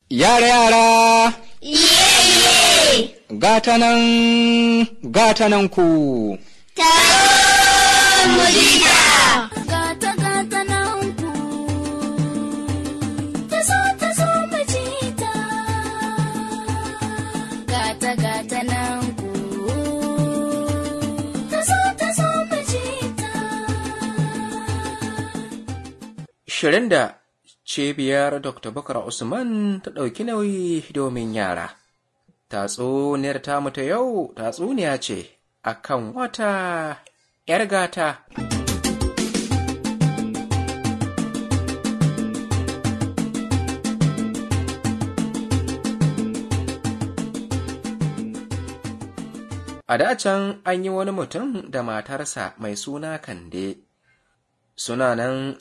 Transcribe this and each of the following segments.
Yara yara! Iye! Gata nan ku! Taron mujita! Gata nan ku! Ta zo mujita! Gata nan ku! Ta zo mujita! Shirin da Cibiyar Dr. Bakar Usman ta ɗauki nauyi domin yara. Tatsuniyar tamu ta yau tatsuniya ce akan wata ‘yar gata. A dacen an yi wani mutum da matarsa mai suna Kande. Suna nan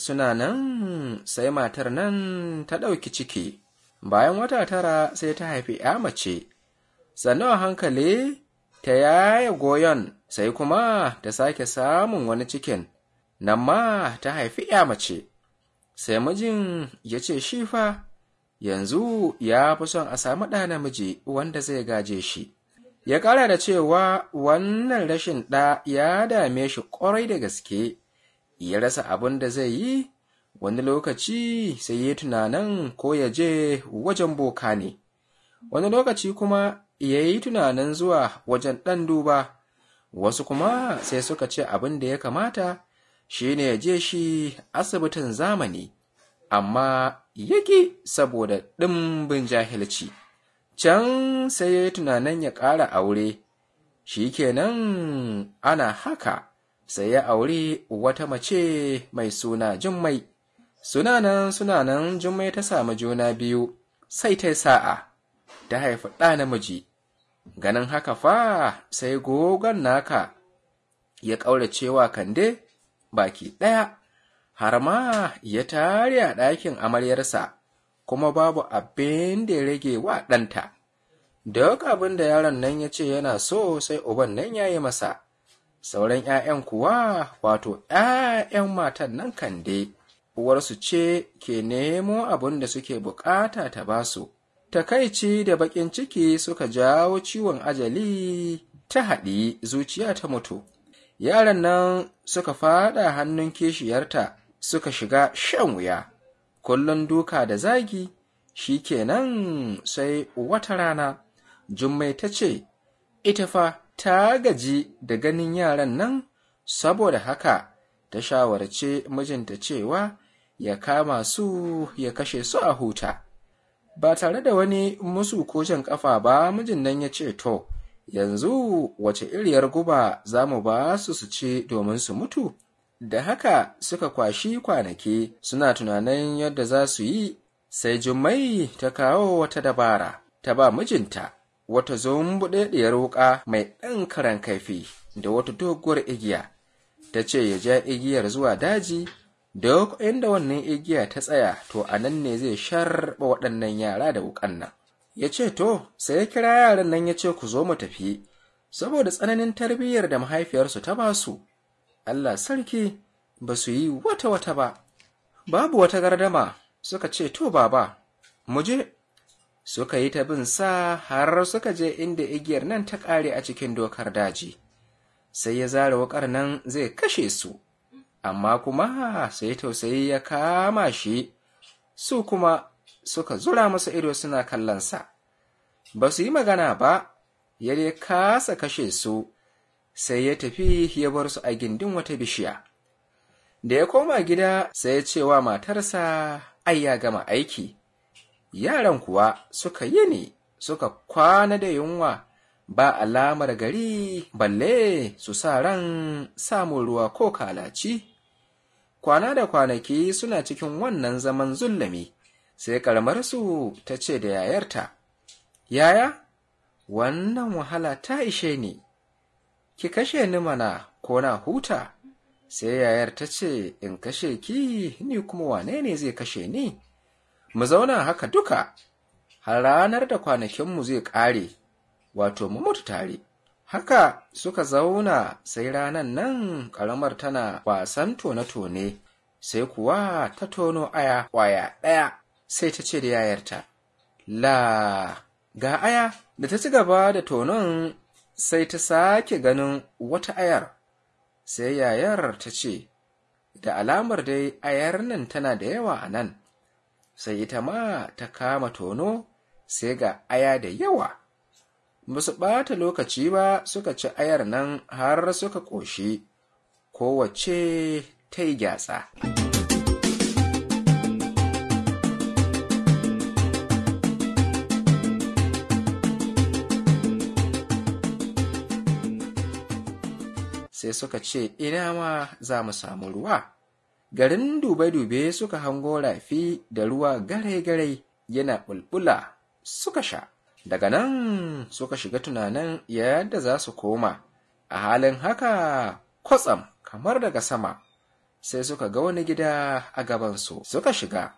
sai matar nan ta ɗauki ciki, bayan wata 9 sai ta haifi ‘ya mace, sannan a hankali ta yaya goyon sai kuma ta sake samun wani cikin, nan ma ta haifi ‘ya mace. Sai mijin ya ce shi fa, yanzu ya fi son a samu ɗa namiji wanda zai gaje shi. Ya ƙara da cewa wannan rashin ɗa ya dame shi ƙwarai da gaske. Ya rasa abin da zai yi, wani lokaci sai ya tunanin ko ya je wajen boka ne, wani lokaci kuma ya yi tunanin zuwa wajen ɗan duba, wasu kuma sai suka ce abin da ya kamata shi ne ya je shi asibitin zamani, amma yaki saboda ɗimbin jahilci. Can sai ya yi tunanin ya ƙara aure, shi kenan ana haka. Sai ya auri wata mace mai suna Jummai. Suna nan Jummai ta samu juna biyu, sai ta sa'a, ta haifi ɗa namiji. Ganin haka fa sai gogon naka ya ƙauracewa Kande baki ɗaya, har ma ya tare a ɗakin amaryarsa, kuma babu abin da ya rage wa ɗanta. Duk abin da yaron nan ya ce yana so sai uban nan ya yi masa. Sauran ‘ya'yan kuwa, wato ‘ya'yan matan nan Kande, uwarsu ce ke nemo abin da suke bukata ta basu. Takaici da baƙin ciki suka jawo ciwon ajali ta haɗi zuciya ta mutu. Yaran nan suka faɗa hannun kishiyarta suka shiga shan wuya, kullum duka da zagi. Shi kenan sai wata rana, Jummai ta ce, ita fa ta gaji da ganin yaran nan, saboda haka ta shawarce mijinta cewa ya kama su ya kashe su a huta. Ba tare da wani musu ko jan ƙafa ba, mijin nan ya ce, to, yanzu wace iriyar guba za mu ba su ci domin su mutu? Da haka suka kwashi kwanaki suna tunanin yadda za su yi, sai Jummai ta kawo wata dabara, ta ba mijinta wata zumbuɗaɗɗiyar wuƙa mai ɗan karan kaifi da wata doguwar igiya. Ta ce ya ja igiyar zuwa daji, duk inda wannan igiya ta tsaya to a nan ne zai sharɓa waɗannan yara da wuƙan nan. Ya ce to, sai ya kira yaran nan ya ce ku zo mu tafi, saboda tsananin tarbiyyar da mahaifiyarsu ta ba su. Allah sarki, ba su yi wata ba, babu wata gardama, suka ce to baba, mu je. Suka yi ta bin sa har suka je inda igiyar nan ta ƙare a cikin dokar daji. Sai ya zare wuƙar nan zai kashe su, amma kuma sai tausayi ya kama shi, su kuma suka zura masa ido suna kallonsa. Ba su yi magana ba, ya dai kasa kashe su, sai ya tafi ya bar su a gindin wata bishiya. Da ya koma gida sai ya ce wa matarsa ai ya gama aiki. Yaran kuwa suka yi ne, suka kwana da yunwa, ba alamar gari balle su sa ran samun ruwa ko kalaci. Kwana da kwanaki suna cikin wannan zaman zullumi, sai ƙaramarsu ta ce da yayarta, yaya, wannan wahala ta ishe ni, ki kashe ni mana ko na huta. Sai yayar ta ce, in kashe ki, ni kuma wane ne zai kashe ni? Mu zauna haka duka, har ranar da kwanakinmu zai ƙare, wato mu mutu tare. Haka suka zauna sai ranan nan ƙaramar tana wasan tone-tone, sai kuwa ta tono aya ƙwaya ɗaya, sai ta ce da yayarta, La, ga aya da ta ci gaba da tonon sai ta sake ganin wata ayar, sai yayar ta ce, da alamar dai ayar nan tana da yawa a nan, sai ita ma ta kama tono sai ga aya da yawa. Ba su ɓata lokaci ba suka ci ayar nan har suka ƙoshi, kowace ta yi gyatsa. Sai suka ce, ina ma za mu samu ruwa. Garin dube-dube suka hango rafi da ruwa gare-gare yana bulbula suka sha. Daga nan suka shiga tunanin yadda za su koma. A halin haka kwatsam kamar daga sama, sai suka ga wani gida a gabansu suka shiga.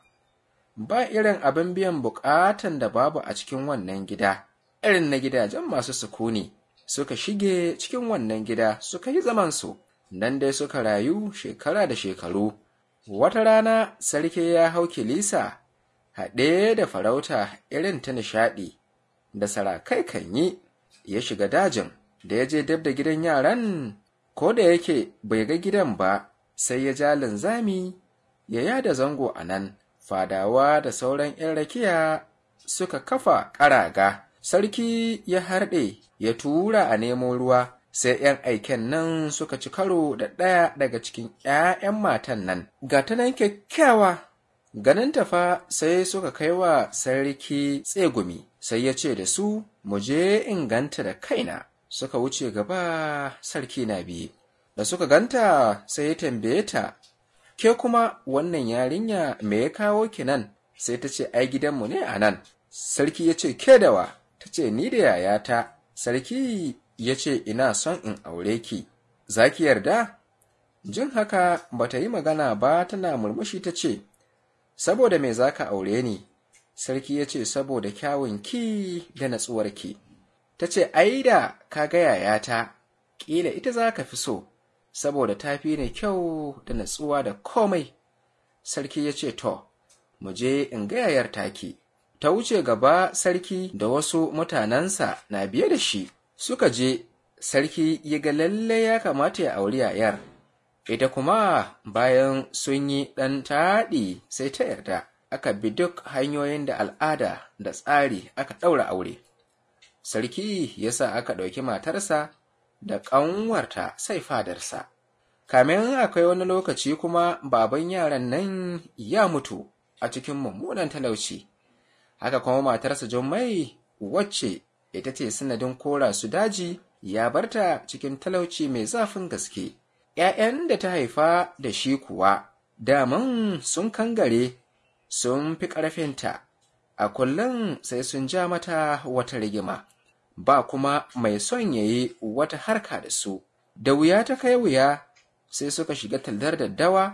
Ba irin abin biyan bukatan da babu a cikin wannan gida, irin na gidajen masu sukuni. Suka shige cikin wannan gida suka yi zamansu, nan dai suka rayu shekara da shekaru. Wata rana sarki ya hau kilisa, haɗe da farauta irin ta nishaɗi, da sarakai kan yi, ya shiga dajin, da ya je dab da gidan yaran, ko da yake bai ga gidan ba, sai ya ja linzami, ya yada zango a nan. Fadawa da sauran ‘yan rakiya suka kafa ƙaraga. Sarki ya harɗe, ya tura a nemo ruwa, sai ‘yan aiken nan suka ci karo da ɗaya daga cikin ‘ya'yan matan nan. Ga ta nan kyakkyawa, ganin tafa sai suka kai wa sarki tsegumi, sai ya ce da su, mu je in ganta da kaina. Suka wuce gaba, sarki na biye. Da suka ganta sai ya tambaye ta, ke kuma wannan yarinya me ya kawo ki nan? Sai ta ce, ai gidanmu ne a nan. Sarki ya ce, ke dawa? Ta ce, ni da yayata. Sarki ya ce, ina son in aure ki, za ki yarda? Jin haka ba ta yi magana ba, tana murmushi ta ce, saboda me za ka aure ni? Sarki ya ce, saboda kyawunki da natsuwarki. Ta ce, ai da ka ga yayata, ƙila ita za ka fi so, saboda ta fi ni kyau da natsuwa da komai. Sarki ya ce, to, mu je in ga yayar taki. Ta wuce gaba, sarki da wasu mutanensa na biye da shi. Suka je, sarki ya ga lalle ya kamata ya auri yayar. Ita kuma bayan sun yi ɗan taɗi sai ta yarda. Aka bi duk hanyoyin da al'ada da tsari aka ɗaura aure. Sarki ya sa aka ɗauki matarsa da ƙanwarta sai fadarsa. Kamin akwai wani lokaci kuma baban yaran nan ya mutu a cikin mummunan talauci. Haka kuma matarsa Jummai, wacce ita ce sanadin kora su daji, ya barta cikin talauci mai zafin gaske. ‘Ya'yan da ta haifa da shi kuwa, daman sun kangare, sun fi ƙarfinta, a kullum sai sun ja mata wata rigima, ba kuma mai son ya yi wata harka da su. Da wuya ta kai wuya, sai suka shiga tallar daddawa,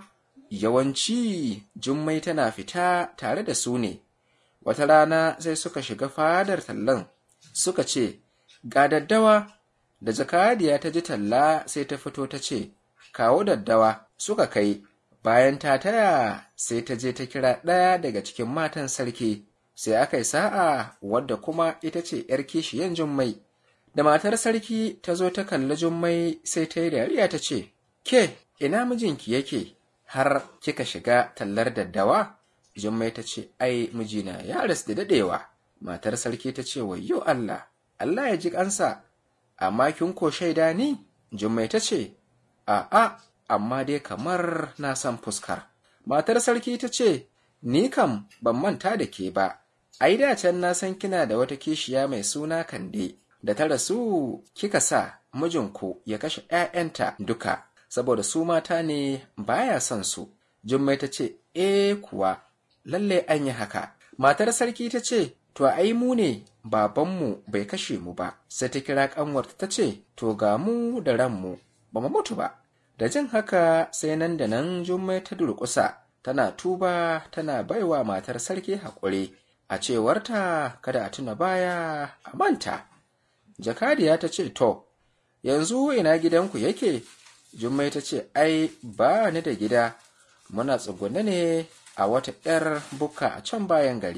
yawanci Jummai tana fita tare da su ne. Wata rana sai suka shiga fadar tallan, suka ce, ga daddawa. Da jakadiya ta ji talla sai ta fito ta ce, kawo daddawa. Suka kai, bayan ta taya sai ta je ta kira ɗaya daga cikin matan sarki, sai aka yi sa'a wadda kuma ita ce ‘yar kishiyan Jummai. Da matar sarki ta zo ta kalli Jummai sai ta yi dariya ta ce, ke, ina mijinki yake har kika shiga tallar daddawa? Jummai ta ce, ai, mijina ya rasu da daɗewa. Matar sarki ta ce, wayyo Allah, Allah ya ji ƙansa, amma kin ko shaida ni? Jummai ta ce, a'a, amma dai kamar na san fuskar. Matar sarki ta ce, ni kam ban manta da ke ba, ai da can na san kina da wata kishiya mai suna Kande, da ta rasu kika sa mijinku ya kashe ‘ya'yanta duka, saboda su mata ne baya son su. Jummai ta ce, kuwa, lalle an yi haka. Matar sarki ta ce, to ai mu ne babanmu bai kashe mu ba. Sai ta kira ƙanwarta ta ce, to ga mu da ranmu ba mu mutu ba. Da jin haka sai nan da nan Jummai ta durƙusa, tana tuba tana baiwa matar sarki haƙuri, a cewarta kada a tuna baya a manta. Jakadiya ta ce, to, yanzu ina gidanku yake? Jummai ta ce, ai, ba ni da gida, muna tsugunne ne a wata ‘yar bukka a can bayan gari.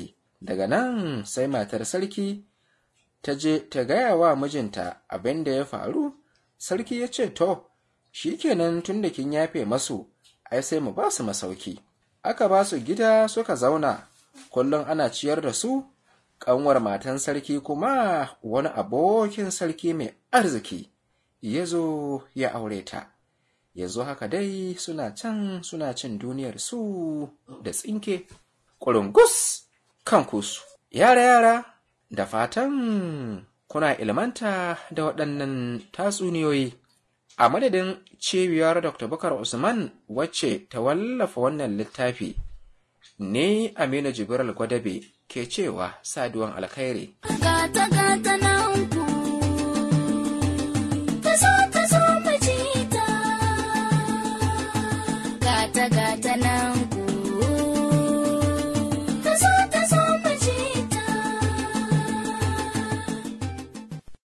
Daga nan sai matar sarki ta je ta gaya wa mijinta abin da ya faru. Sarki ya ce, to, shi kenan tun da kin yafe masu, ai sai mu ba su masauki. Aka ba su gida suka zauna, kullum ana ciyar da su. Ƙanwar matan sarki kuma wani abokin sarki mai arziki ya zo ya aure ta. Yanzu haka dai suna can suna cin duniyar su da tsinke, ƙurungus kan kusu. Yara, da fatan kuna ilmanta da waɗannan tatsuniyoyi. A madadin cibiyar Dr. Bukar Usman wacce ta wallafa wannan littafi, ne Aminu Jibril Gwadabe ke cewa saduwan alkhairi. Gata nan ku.